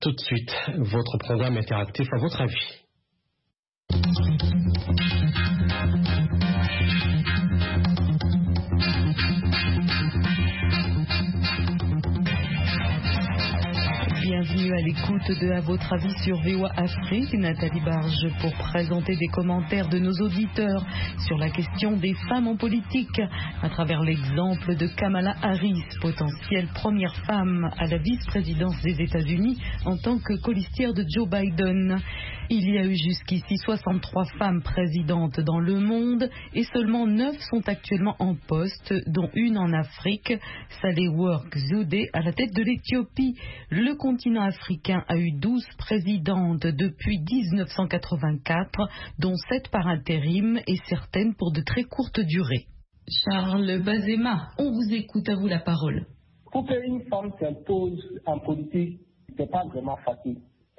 Tout de suite, votre programme interactif à votre avis. Bienvenue à l'écoute de À votre avis sur VOA Afrique. Nathalie Barge pour présenter des commentaires de nos auditeurs sur la question des femmes en politique à travers l'exemple de Kamala Harris, potentielle première femme à la vice-présidence des États-Unis en tant que colistière de Joe Biden. Il y a eu jusqu'ici 63 femmes présidentes dans le monde et seulement 9 sont actuellement en poste, dont une en Afrique, Sahle-Work Zewde à la tête de l'Éthiopie. Le continent africain a eu 12 présidentes depuis 1984, dont 7 par intérim et certaines pour de très courtes durées. Charles Bazema, on vous écoute, à vous la parole. Pour qu'une femme s'impose en politique, ce n'est pas vraiment facile.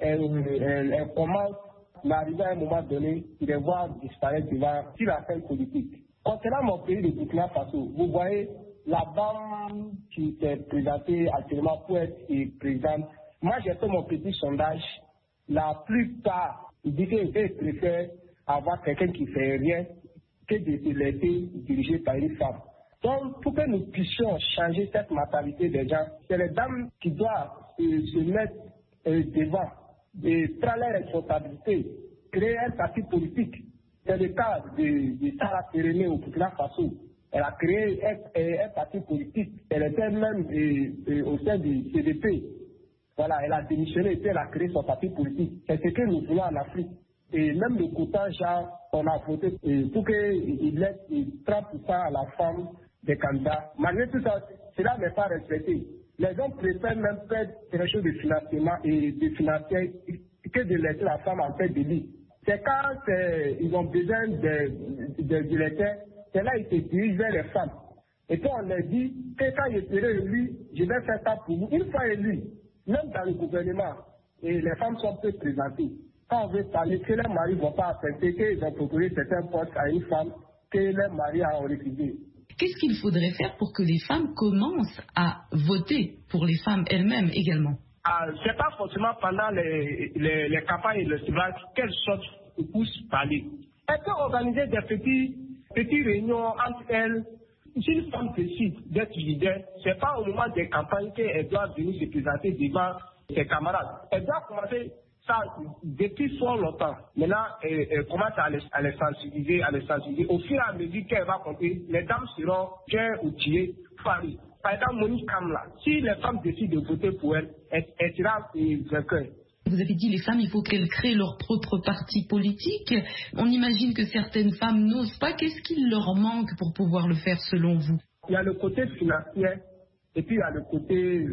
Elle commence à arriver à un moment donné, de les voir disparaître sur la scène politique. Concernant mon pays, le Burkina Faso, vous voyez la dame qui s'est présentée actuellement pour être présidente. Moi, j'ai fait mon petit sondage. La plupart disent qu'ils préfèrent avoir quelqu'un qui ne fait rien que de se laisser diriger par une femme. Donc, pour que nous puissions changer cette mentalité des gens, c'est les dames qui doivent se mettre devant et prendre leurs responsabilités, créer un parti politique. C'est le cas de Sarah Péréné au Burkina Faso. Elle a créé un parti politique. Elle était même au sein du CDP. Voilà, elle a démissionné et puis elle a créé son parti politique. C'est ce que nous voulons en Afrique. Et même le quota, on a voté pour qu'il laisse 30% à la femme des candidats. Malgré tout ça, cela n'est pas respecté. Les hommes préfèrent même faire quelque chose de financement et de financer que de laisser la femme en tête de liste. C'est quand ils ont besoin de directeurs, c'est là qu'ils se dirigent vers les femmes. Et puis on leur dit que quand je serai élu, je vais faire ça pour vous. Une fois élu, même dans le gouvernement, et les femmes sont peu présentées. Quand on veut parler, que leurs maris ne vont pas accepter qu'ils ont proposé certains postes à une femme que leurs maris ont refusé. Qu'est-ce qu'il faudrait faire pour que les femmes commencent à voter pour les femmes elles-mêmes également? Ce n'est pas forcément pendant les campagnes et le suivage qu'elles sortent ou poussent parler. Elles peuvent organiser des petites réunions entre elles. Si une femme décide d'être leader, ce n'est pas au moment des campagnes qu'elle doit venir se présenter devant ses camarades. Elle doit commencer ça depuis fort longtemps. Maintenant, elle commence à les sensibiliser, Au fur et à mesure qu'elle va compter, les dames seront bien outillées pour aller. Par exemple, Monique Kamla, si les femmes décident de voter pour elle, elle sera vainqueur. Vous avez dit les femmes, il faut qu'elles créent leur propre parti politique. On imagine que certaines femmes n'osent pas. Qu'est-ce qu'il leur manque pour pouvoir le faire selon vous? Il y a le côté financier et puis il y a le côté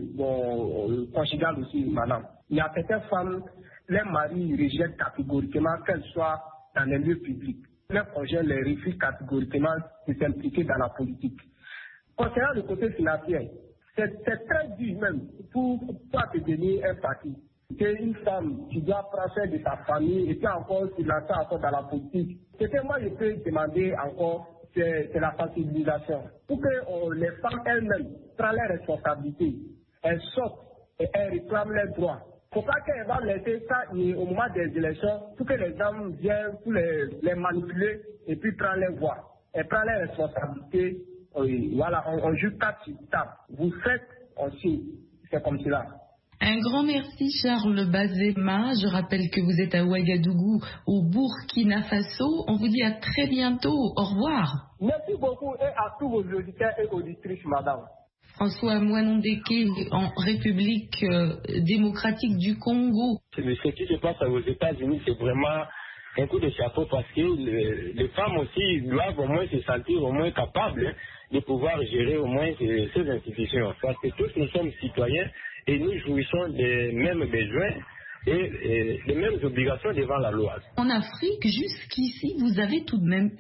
conjugal aussi, madame. Il y a certaines femmes, les maris rejettent catégoriquement qu'elles soient dans les lieux publics. Les conjoints les refusent catégoriquement de s'impliquer dans la politique. Concernant le côté financier, c'est très dur même pour te donner un parti. Une femme qui doit prendre soin de sa famille et puis encore se lancer encore dans la politique. Ce que moi je peux demander encore, c'est la sensibilisation. Pour que les femmes elles-mêmes prennent leurs responsabilités, elles sortent et elles réclament leurs droits. Il ne faut pas qu'elles vont laisser ça au moment des élections pour que les hommes viennent pour les manipuler et puis prendre leurs voix. Elles prennent leurs responsabilités. Voilà, on joue 4 sur table. Vous faites aussi, c'est comme cela. Un grand merci Charles Bazema. Je rappelle que vous êtes à Ouagadougou, au Burkina Faso. On vous dit à très bientôt. Au revoir. Merci beaucoup et à tous vos auditeurs et auditrices, madame. François Mwanondeke en République démocratique du Congo. Ce qui se passe aux États-Unis, c'est vraiment un coup de chapeau parce que les femmes aussi doivent au moins se sentir au moins capables de pouvoir gérer au moins ces institutions. Parce que tous nous sommes citoyens et nous jouissons des mêmes besoins et des mêmes obligations devant la loi. En Afrique, jusqu'ici, vous avez tout de même eu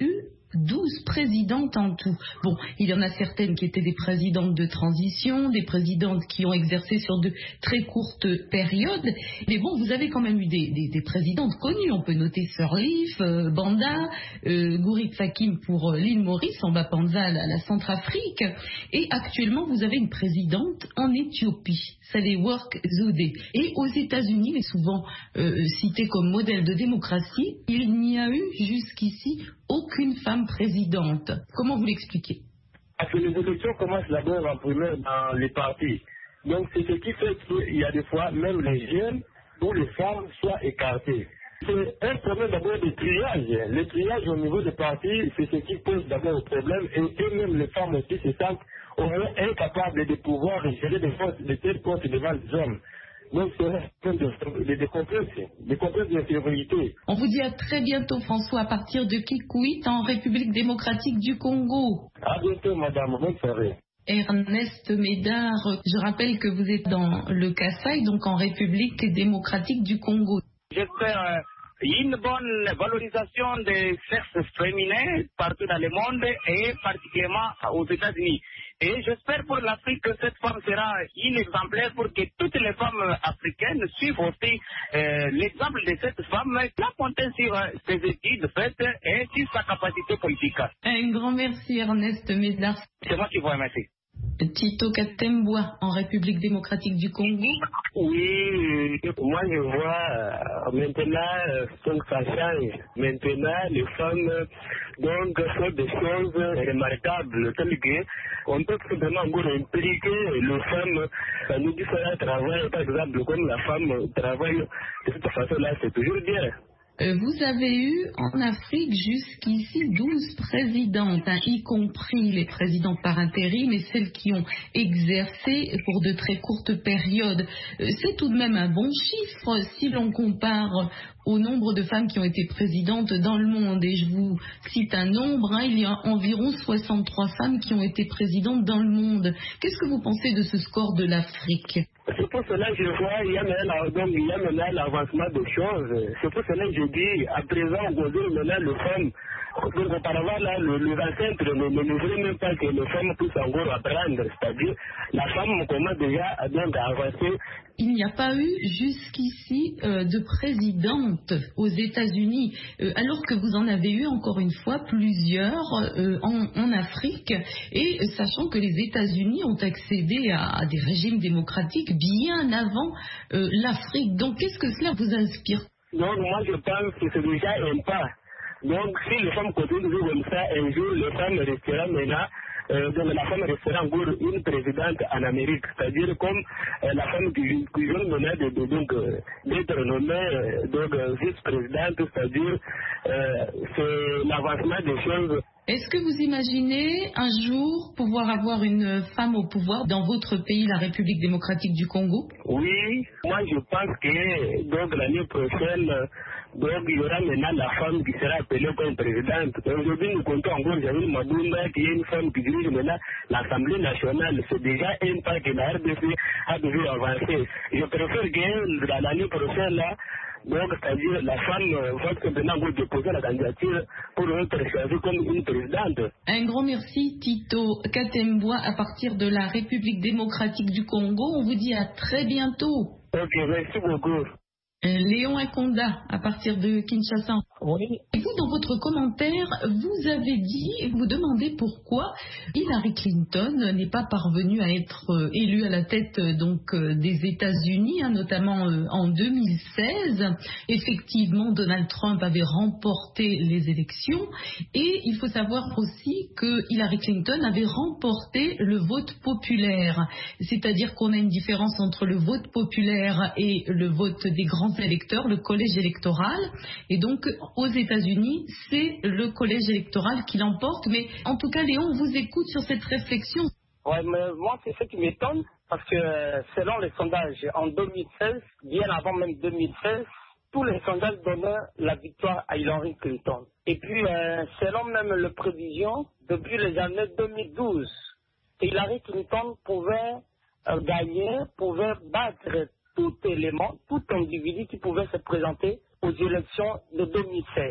12 présidentes en tout. Bon, il y en a certaines qui étaient des présidentes de transition, des présidentes qui ont exercé sur de très courtes périodes. Mais bon, vous avez quand même eu des présidentes connues. On peut noter Sirleaf, Banda, Gourit Fakim pour l'île Maurice, Samba Panza à la Centrafrique. Et actuellement, vous avez une présidente en Éthiopie, Sahle-Work Zewde. Et aux États-Unis, mais souvent citée comme modèle de démocratie, il n'y a eu jusqu'ici aucune femme présidente. Comment vous l'expliquez? Parce que les élections commencent d'abord en premier dans les partis. Donc c'est ce qui fait qu'il y a des fois même les jeunes ou les femmes soient écartées. C'est un problème d'abord de triage. Le triage au niveau des partis, c'est ce qui pose d'abord le problème. Et eux-mêmes, les femmes aussi, se sentent au moins incapables de pouvoir gérer de tels postes devant les hommes. Donc c'est un des complexes d'infériorité. On vous dit à très bientôt, François, à partir de Kikwit, en République démocratique du Congo. À bientôt, madame. Bonne soirée. Ernest Médard, je rappelle que vous êtes dans le Kasaï, donc en République démocratique du Congo. J'espère une bonne valorisation des sexes féminins partout dans le monde et particulièrement aux États-Unis. Et j'espère pour l'Afrique que cette femme sera une exemplaire pour que toutes les femmes africaines suivent aussi l'exemple de cette femme, la compter sur ses études faites et sur sa capacité politique. Un grand merci, Ernest Médard. C'est moi qui vous remercie. Tito Katembwa, en République démocratique du Congo. Oui, moi je vois maintenant donc ça change. Maintenant les femmes donc font des choses remarquables telles qu'on peut simplement encore impliquer les femmes à nous différents travail. Par exemple, comme la femme travaille de cette façon-là, c'est toujours bien. Vous avez eu en Afrique jusqu'ici 12 présidentes, y compris les présidentes par intérim et celles qui ont exercé pour de très courtes périodes. C'est tout de même un bon chiffre si l'on compare au nombre de femmes qui ont été présidentes dans le monde. Et je vous cite un nombre, il y a environ 63 femmes qui ont été présidentes dans le monde. Qu'est-ce que vous pensez de ce score de l'Afrique? C'est pour cela que je vois, il y a maintenant l'avancement des choses. C'est pour cela que je dis, à présent, aujourd'hui, maintenant, les femmes, donc auparavant, là, les ancêtres ne voulaient même pas que les femmes puissent encore apprendre. C'est-à-dire, la femme commence déjà à avancer. Il n'y a pas eu jusqu'ici de présidente aux États-Unis, alors que vous en avez eu encore une fois plusieurs en Afrique, et sachant que les États-Unis ont accédé à des régimes démocratiques bien avant l'Afrique. Donc qu'est-ce que cela vous inspire? Donc moi je pense que c'est déjà un pas. Donc si les femmes continuent de vivre comme ça, un jour les femmes resteront maintenant. Donc la femme restera encore une présidente en Amérique, c'est-à-dire comme la femme qui vient maintenant d'être nommée vice-présidente, c'est-à-dire c'est l'avancement des choses. Est-ce que vous imaginez un jour pouvoir avoir une femme au pouvoir dans votre pays, la République démocratique du Congo? Oui, moi je pense que donc l'année prochaine, donc il y aura maintenant la femme qui sera appelée comme présidente. Aujourd'hui nous comptons encore Jamil Mabounda qui est une femme qui dirige maintenant l'Assemblée nationale. C'est déjà un pas que la RDC a dû avancer. Je préfère que l'année prochaine là, donc, c'est-à-dire, la femme va maintenant vous déposer la candidature pour être choisie comme une présidente. Un grand merci, Tito Katembwa, à partir de la République démocratique du Congo. On vous dit à très bientôt. Ok, merci beaucoup. Léon Akonda, à partir de Kinshasa. Oui. Et vous, dans votre commentaire, vous avez dit, vous demandez pourquoi Hillary Clinton n'est pas parvenue à être élue à la tête des États-Unis, notamment en 2016. Effectivement, Donald Trump avait remporté les élections, et il faut savoir aussi que Hillary Clinton avait remporté le vote populaire. C'est-à-dire qu'on a une différence entre le vote populaire et le vote des grands électeurs, le collège électoral, et donc aux États-Unis, c'est le collège électoral qui l'emporte. Mais en tout cas, Léon, on vous écoute sur cette réflexion. Ouais, mais moi, c'est ce qui m'étonne, parce que selon les sondages en 2016, bien avant même 2016, tous les sondages donnaient la victoire à Hillary Clinton. Et puis, selon même les prévisions, depuis les années 2012, Hillary Clinton pouvait gagner, pouvait battre tout élément, tout individu qui pouvait se présenter aux élections de 2016.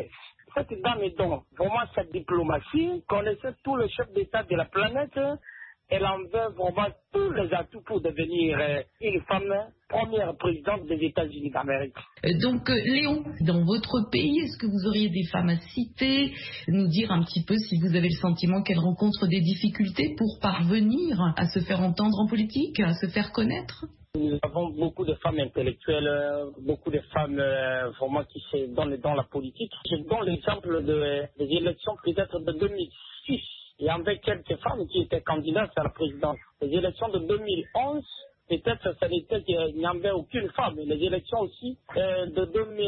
cette dame est donc vraiment cette diplomatie, connaissait tous les chefs d'État de la planète. Elle en veut vraiment tous les atouts pour devenir une femme première présidente des États-Unis d'Amérique. Donc, Léon, dans votre pays, est-ce que vous auriez des femmes à citer, nous dire un petit peu si vous avez le sentiment qu'elles rencontrent des difficultés pour parvenir à se faire entendre en politique, à se faire connaître? Nous avons beaucoup de femmes intellectuelles, beaucoup de femmes vraiment qui se donnent dans la politique. Je donne l'exemple des élections peut-être de 2006. Il y avait quelques femmes qui étaient candidates à la présidence. Les élections de 2011, peut-être qu'il n'y avait aucune femme. Les élections aussi de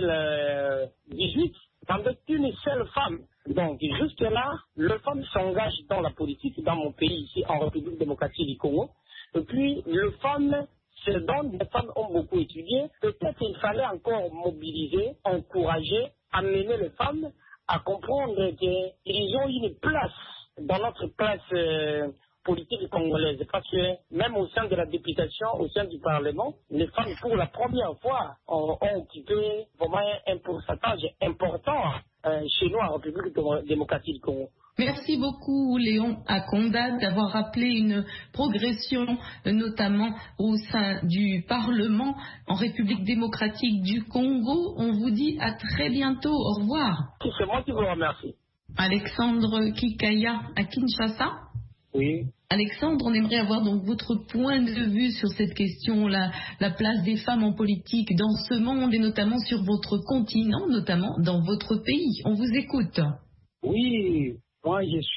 2018, il n'y avait qu'une seule femme. Donc jusque-là, les femmes s'engagent dans la politique, dans mon pays ici, en République démocratique du Congo. Et puis, les femmes se donnent, les femmes ont beaucoup étudié. Peut-être qu'il fallait encore mobiliser, encourager, amener les femmes à comprendre qu'ils ont une place dans notre place politique congolaise, parce que même au sein de la députation, au sein du Parlement, les femmes pour la première fois ont occupé vraiment un pourcentage important chez nous en République démocratique du Congo. Merci beaucoup Léon Akonda d'avoir rappelé une progression notamment au sein du Parlement en République démocratique du Congo. On vous dit à très bientôt. Au revoir. C'est moi qui vous remercie. Alexandre Kikaya à Kinshasa. Oui. Alexandre, on aimerait avoir donc votre point de vue sur cette question, la place des femmes en politique dans ce monde et notamment sur votre continent, notamment dans votre pays. On vous écoute. Oui, moi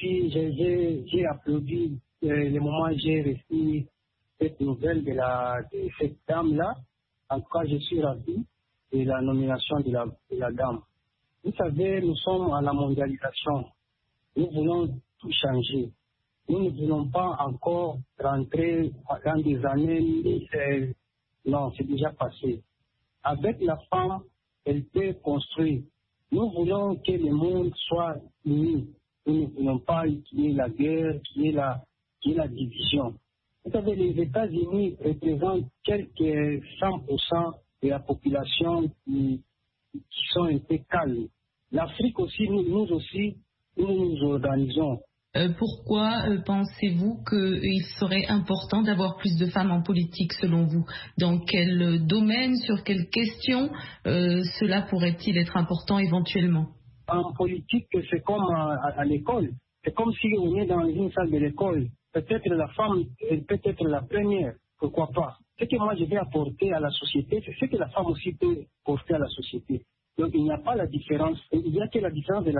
j'ai applaudi le moment où j'ai reçu cette nouvelle de cette dame-là. En tout cas, je suis ravi de la nomination de la dame. Vous savez, nous sommes à la mondialisation. Nous voulons tout changer. Nous ne voulons pas encore rentrer dans des années. Non, c'est déjà passé. Avec la femme, elle peut construire. Nous voulons que le monde soit uni. Nous ne voulons pas qu'il y ait la guerre, qu'il y ait la division. Vous savez, les États-Unis représentent quelques 100% de la population qui sont un peu calmes. L'Afrique aussi, nous aussi, nous nous organisons. Pourquoi pensez-vous qu'il serait important d'avoir plus de femmes en politique selon vous? Dans quel domaine, sur quelles questions cela pourrait-il être important éventuellement? En politique, c'est comme à l'école. C'est comme si on est dans une salle de l'école. Peut-être la femme, elle peut être la première. Pourquoi pas? Ce que moi je vais apporter à la société, c'est ce que la femme aussi peut porter à la société. Donc il n'y a pas la différence. Il n'y a que la différence de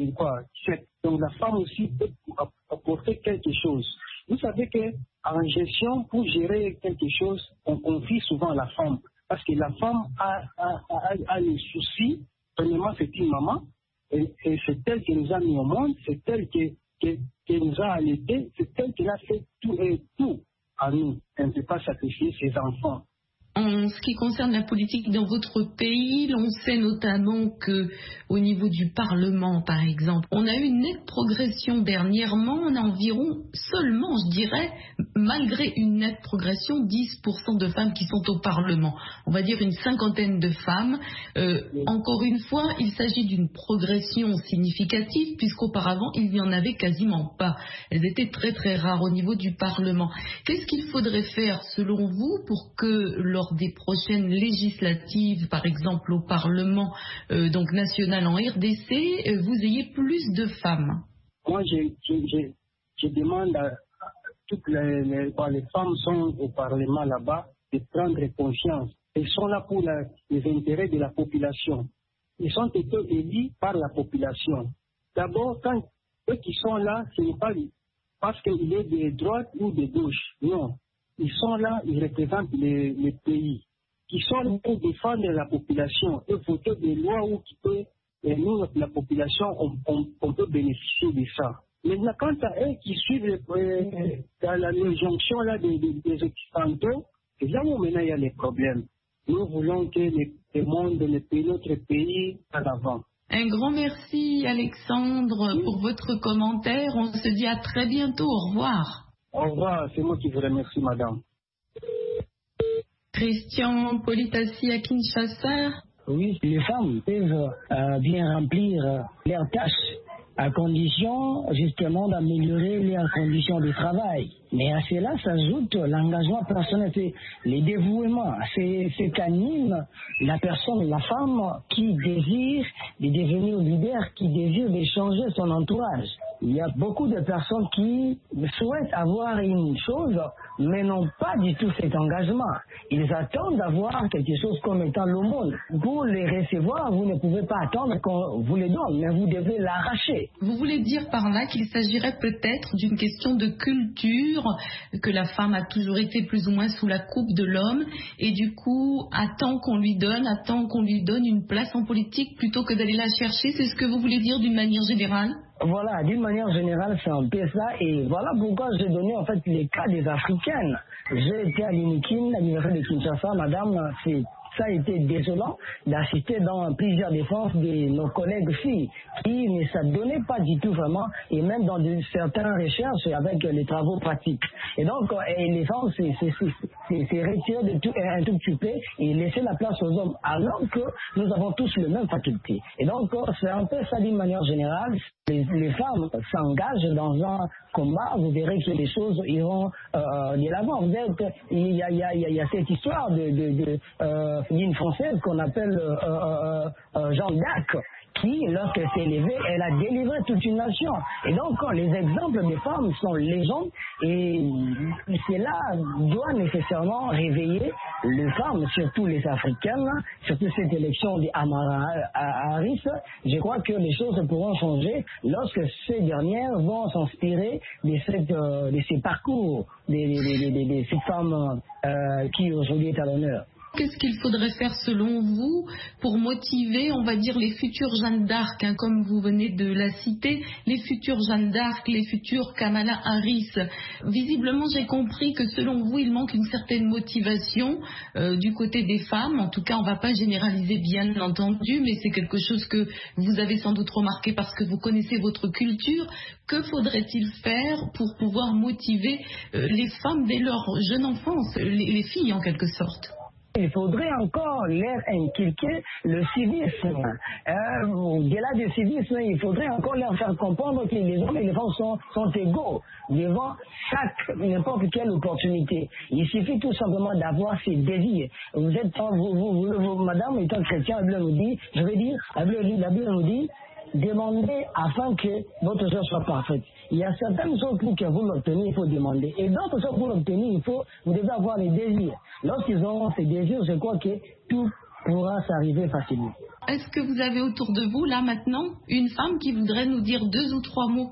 donc la femme aussi peut apporter quelque chose. Vous savez qu'en gestion, pour gérer quelque chose, on confie souvent à la femme. Parce que la femme a les soucis. Premièrement, c'est une maman. Et c'est elle qui nous a mis au monde. C'est elle qui nous a allaités. C'est elle qui a fait tout à nous. Elle ne peut pas sacrifier ses enfants. En ce qui concerne la politique dans votre pays, l'on sait notamment que au niveau du Parlement, par exemple, on a eu une nette progression dernièrement. On a environ, seulement, je dirais, malgré une nette progression, 10% de femmes qui sont au Parlement. On va dire une cinquantaine de femmes. Encore une fois, il s'agit d'une progression significative, puisqu'auparavant, il n'y en avait quasiment pas. Elles étaient très très rares au niveau du Parlement. Qu'est-ce qu'il faudrait faire, selon vous, pour que lors des prochaines législatives, par exemple au Parlement donc national en RDC, vous ayez plus de femmes? Moi, je demande à toutes les femmes sont au Parlement là-bas de prendre conscience. Elles sont là pour les intérêts de la population. Ils ont été élus par la population. D'abord, quand eux qui sont là, ce n'est pas parce qu'il est de droite ou de gauche. Non. Ils sont là, ils représentent les pays. Ils sont là pour défendre la population et voter des lois et nous, la population, on peut bénéficier de ça. Maintenant, quant à eux qui suivent dans la jonction là, des Occidentaux, c'est là où maintenant il y a les problèmes. Nous voulons que le monde, notre pays, en avant. Un grand merci, Alexandre, pour votre commentaire. On se dit à très bientôt. Au revoir. Au revoir, c'est moi qui vous remercie, madame. Christian Politassi à Kinshasa. Oui, les femmes peuvent bien remplir leurs tâches, à condition justement d'améliorer leurs conditions de travail. Mais à cela s'ajoute l'engagement personnel, c'est les dévouements, c'est ce qu'anime la personne, la femme qui désire de devenir leader, qui désire de changer son entourage. Il y a beaucoup de personnes qui souhaitent avoir une chose, mais n'ont pas du tout cet engagement. Ils attendent d'avoir quelque chose comme étant l'aumône. Pour les recevoir, vous ne pouvez pas attendre qu'on vous les donne, mais vous devez l'arracher. Vous voulez dire par là qu'il s'agirait peut-être d'une question de culture, que la femme a toujours été plus ou moins sous la coupe de l'homme et du coup attend qu'on lui donne une place en politique plutôt que d'aller la chercher. C'est ce que vous voulez dire d'une manière générale? Voilà, d'une manière générale, c'est un peu ça. Et voilà pourquoi j'ai donné en fait les cas des Africaines. J'ai été à l'UNIKIN, à l'université de Kinshasa, madame, ça a été désolant d'assister dans plusieurs défenses de nos collègues filles qui ne s'adonnaient pas du tout vraiment, et même dans certaines recherches avec les travaux pratiques. Et donc, les femmes c'est retirer de tout, un tout petit peu et laisser la place aux hommes, alors que nous avons tous les mêmes facultés. Et donc, c'est un peu ça d'une manière générale. Les femmes s'engagent dans un combat, vous verrez que les choses iront de l'avant. Il y a cette histoire d'une Française qu'on appelle Jeanne d'Arc, qui, lorsqu'elle s'est élevée, elle a délivré toute une nation. Et donc, les exemples des femmes sont légendes, et cela doit nécessairement réveiller les femmes, surtout les Africaines, surtout cette élection d'Amara Harris. Je crois que les choses pourront changer lorsque ces dernières vont s'inspirer de ces parcours de ces femmes qui aujourd'hui est à l'honneur. Qu'est-ce qu'il faudrait faire selon vous pour motiver, on va dire, les futures Jeanne d'Arc, comme vous venez de la citer, les futures Jeanne d'Arc, les futures Kamala Harris? Visiblement, j'ai compris que selon vous, il manque une certaine motivation du côté des femmes. En tout cas, on ne va pas généraliser, bien entendu, mais c'est quelque chose que vous avez sans doute remarqué parce que vous connaissez votre culture. Que faudrait-il faire pour pouvoir motiver les femmes dès leur jeune enfance, les filles en quelque sorte? Il faudrait encore leur inculquer le civisme. Au-delà du civisme, il faudrait encore leur faire comprendre que les hommes et les femmes sont égaux devant n'importe quelle opportunité. Il suffit tout simplement d'avoir ses désirs. Madame étant chrétien, la Bible nous dit, la Bible nous dit, demandez afin que votre chose soit parfaite. Il y a certaines choses pour que vous l'obteniez, il faut demander. Et d'autres choses pour l'obtenir, vous devez avoir les désirs. Lorsqu'ils auront ces désirs, je crois que tout pourra s'arriver facilement. Est-ce que vous avez autour de vous, là maintenant, une femme qui voudrait nous dire 2 ou 3 mots?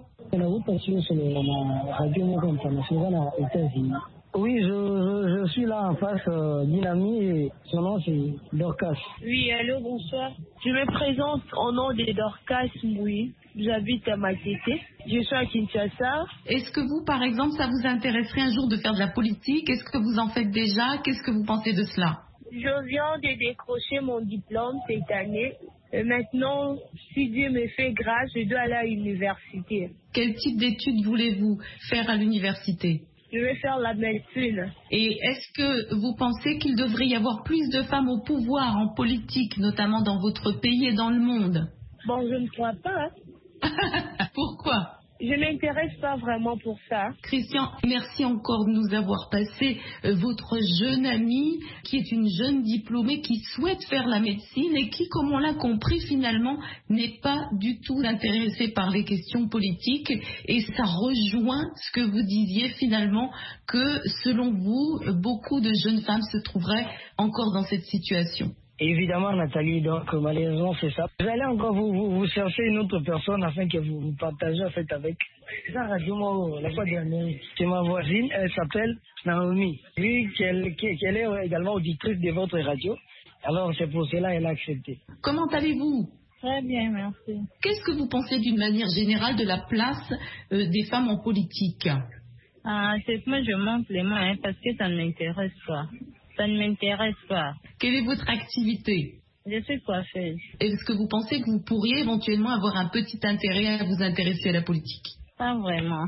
Oui, je suis là en face d'une amie et son nom c'est Dorcas. Oui, allô, bonsoir. Je me présente au nom de Dorcas Mboui. J'habite à Matete. Je suis à Kinshasa. Est-ce que vous, par exemple, ça vous intéresserait un jour de faire de la politique? Est-ce que vous en faites déjà? Qu'est-ce que vous pensez de cela? Je viens de décrocher mon diplôme cette année. Et maintenant, si Dieu me fait grâce, je dois aller à l'université. Quel type d'études voulez-vous faire à l'université? Je vais faire la médecine. Et est-ce que vous pensez qu'il devrait y avoir plus de femmes au pouvoir, en politique, notamment dans votre pays et dans le monde? Bon, je ne crois pas. Pourquoi? Je ne m'intéresse pas vraiment pour ça. Christian, merci encore de nous avoir passé votre jeune amie, qui est une jeune diplômée qui souhaite faire la médecine et qui, comme on l'a compris finalement, n'est pas du tout intéressée par les questions politiques. Et ça rejoint ce que vous disiez finalement, que selon vous, beaucoup de jeunes femmes se trouveraient encore dans cette situation. Évidemment, Nathalie, donc malheureusement c'est ça. Vous allez encore vous chercher une autre personne afin que vous partagez en fait avec. C'est ça, Radio Moro, la fois dernière. C'est ma voisine, elle s'appelle Naomi. Vu qu'elle est également auditrice de votre radio, alors c'est pour cela qu'elle a accepté. Comment allez-vous? Très bien, merci. Qu'est-ce que vous pensez d'une manière générale de la place des femmes en politique? C'est moi je monte les mains parce que ça ne m'intéresse pas. Ça ne m'intéresse pas. Quelle est votre activité? Je suis coiffeuse. Est-ce que vous pensez que vous pourriez éventuellement avoir un petit intérêt à vous intéresser à la politique? Pas vraiment.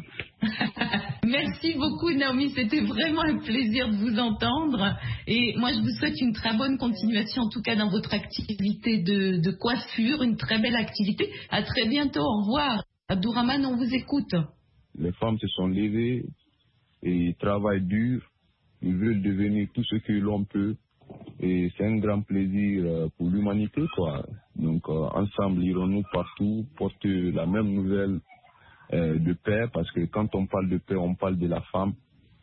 Merci beaucoup Naomi, c'était vraiment un plaisir de vous entendre et moi je vous souhaite une très bonne continuation en tout cas dans votre activité de coiffure, une très belle activité. À très bientôt, au revoir. Abdourahmane, on vous écoute. Les femmes se sont levées et ils travaillent dur, ils veulent devenir tout ce que l'on peut et c'est un grand plaisir pour l'humanité quoi. Donc ensemble irons-nous partout porter la même nouvelle de paix, parce que quand on parle de paix, on parle de la femme,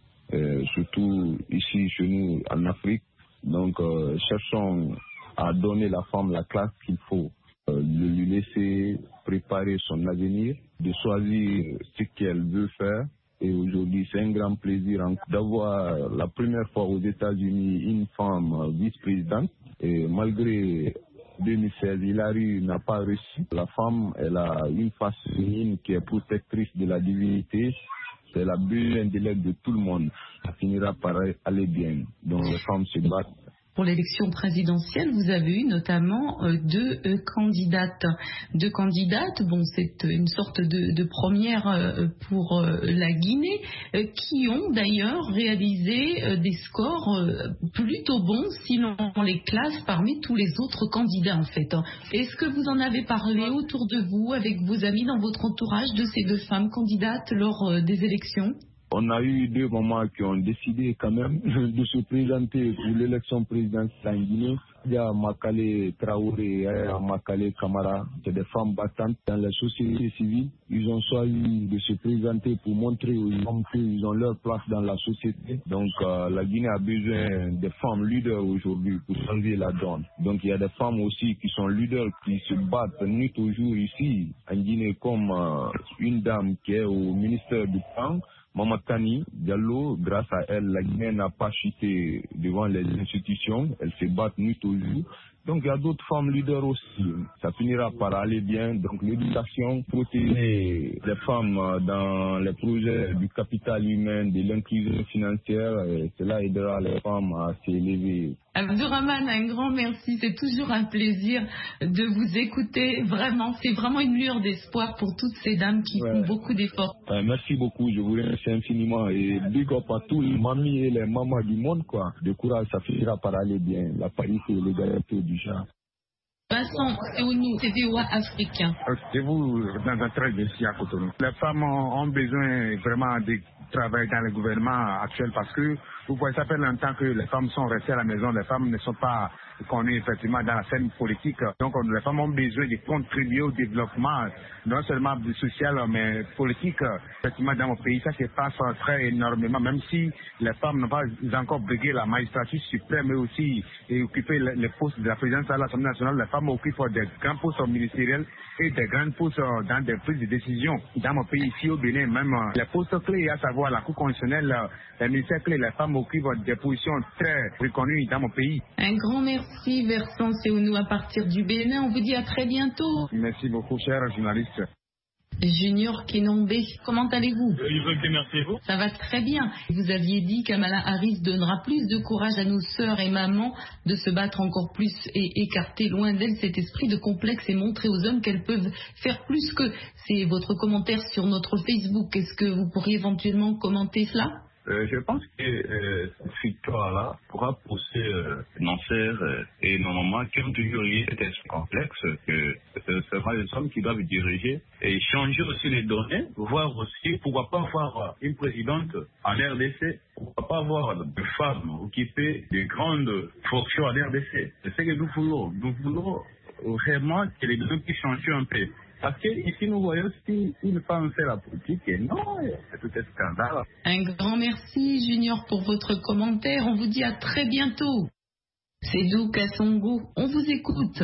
surtout ici chez nous en Afrique. Donc cherchons à donner la femme la classe qu'il faut, de lui laisser préparer son avenir, de choisir ce qu'elle veut faire. Et aujourd'hui, c'est un grand plaisir d'avoir la première fois aux États-Unis une femme vice-présidente. Et malgré 2016, Hillary n'a pas reçu. La femme, elle a une face féminine qui est protectrice de la divinité. Elle a besoin de l'aide de tout le monde. Ça finira par aller bien. Donc les femmes se battent. Pour l'élection présidentielle, vous avez eu notamment deux candidates. Deux candidates, bon, c'est une sorte de première pour la Guinée, qui ont d'ailleurs réalisé des scores plutôt bons, si l'on les classe parmi tous les autres candidats en fait. Est-ce que vous en avez parlé autour de vous, avec vos amis, dans votre entourage, de ces deux femmes candidates lors des élections ? On a eu deux mamans qui ont décidé quand même de se présenter pour l'élection présidentielle en Guinée. Il y a Makale Traoré et Makale Kamara, c'est des femmes battantes dans la société civile. Ils ont choisi de se présenter pour montrer aux hommes qu'ils ont leur place dans la société. Donc la Guinée a besoin de femmes leaders aujourd'hui pour changer la donne. Donc il y a des femmes aussi qui sont leaders, qui se battent nuit au jour ici en Guinée, comme une dame qui est au ministère du Plan, Mamatani Diallo. Grâce à elle, la Guinée n'a pas chuté devant les institutions. Elle se bat nuit au jour. Donc il y a d'autres femmes leaders aussi. Ça finira par aller bien. Donc l'éducation, protéger les femmes dans les projets du capital humain, de l'inclusion financière, cela aidera les femmes à s'élever. Abdourahmane, un grand merci. C'est toujours un plaisir de vous écouter. Vraiment, c'est vraiment une lueur d'espoir pour toutes ces dames qui font beaucoup d'efforts. Merci beaucoup. Je vous remercie infiniment. Et big up à tous les mamies et les mamans du monde, quoi. De courage, ça finira par aller bien. La parité et l'égalité du genre. Vincent, c'est où nous, c'est VOA africain. C'est vous dans un très bien ici à Cotonou. Les femmes ont besoin vraiment de travailler dans le gouvernement actuel parce que vous voyez, ça fait longtemps que les femmes sont restées à la maison, les femmes ne sont pas connues effectivement dans la scène politique. Donc les femmes ont besoin de contribuer au développement, non seulement social, mais politique, effectivement dans mon pays. Ça se passe très énormément, même si les femmes n'ont pas encore brigué la magistrature suprême, mais aussi occupé les postes de la présidence à l'Assemblée nationale. Les femmes occupent des grands postes ministériels et des grands postes dans des prises de décision. Dans mon pays, ici au Bénin, même les postes clés, à savoir la Cour constitutionnelle, les ministères clés, les femmes occupent des positions très reconnues dans mon pays. Un grand merci, Vincent Seounou, à partir du Bénin. On vous dit à très bientôt. Merci beaucoup, cher journaliste. Junior Kenombe, comment allez-vous? Je veux bien, merci vous. Ça va très bien. Vous aviez dit Kamala Harris donnera plus de courage à nos sœurs et mamans de se battre encore plus et écarter loin d'elles cet esprit de complexe et montrer aux hommes qu'elles peuvent faire plus que... C'est votre commentaire sur notre Facebook. Est-ce que vous pourriez éventuellement commenter cela? Je pense que cette victoire-là pourra pousser nos sœurs et nos mamans qui ont toujours eu cet esprit complexe, que ce sera les hommes qui doivent diriger et changer aussi les données, voir aussi pourquoi pas avoir une présidente en RDC, pourquoi pas avoir des femmes occuper de grandes fonctions en RDC. C'est ce que nous voulons. Nous voulons vraiment que les données puissent changer un peu. Parce que ici, nous voyons si une femme fait la politique, et non, c'est tout un scandale. Un grand merci, Junior, pour votre commentaire. On vous dit à très bientôt. C'est Dou Kassongo. On vous écoute.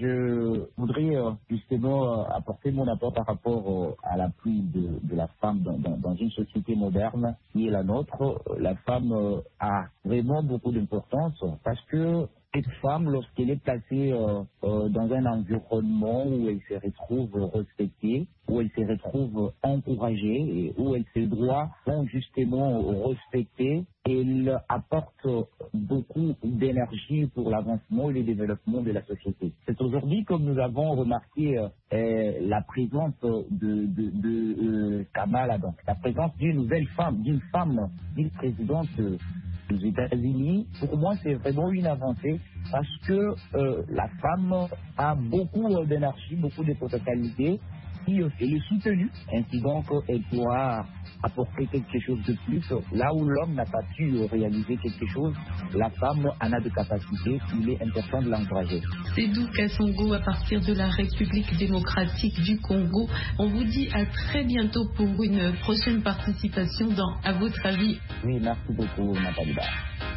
Je voudrais justement apporter mon apport par rapport à l'appui de la femme dans une société moderne qui est la nôtre. La femme a vraiment beaucoup d'importance parce que cette femme, lorsqu'elle est placée dans un environnement où elle se retrouve respectée, où elle se retrouve encouragée et où elle ses droits sont justement respectés, elle apporte beaucoup d'énergie pour l'avancement et le développement de la société. C'est aujourd'hui que nous avons remarqué la présence de Kamala, donc la présence d'une nouvelle femme, d'une présidente des États-Unis. Pour moi, c'est vraiment une avancée parce que la femme a beaucoup d'énergie, beaucoup de potentialité. Elle est soutenue, ainsi donc elle pourra apporter quelque chose de plus. Là où l'homme n'a pas pu réaliser quelque chose, la femme en a de capacité, il est important de l'encourager. Seydou Kassongo à partir de la République démocratique du Congo. On vous dit à très bientôt pour une prochaine participation dans À votre avis. Oui, merci beaucoup Nathalie Barre.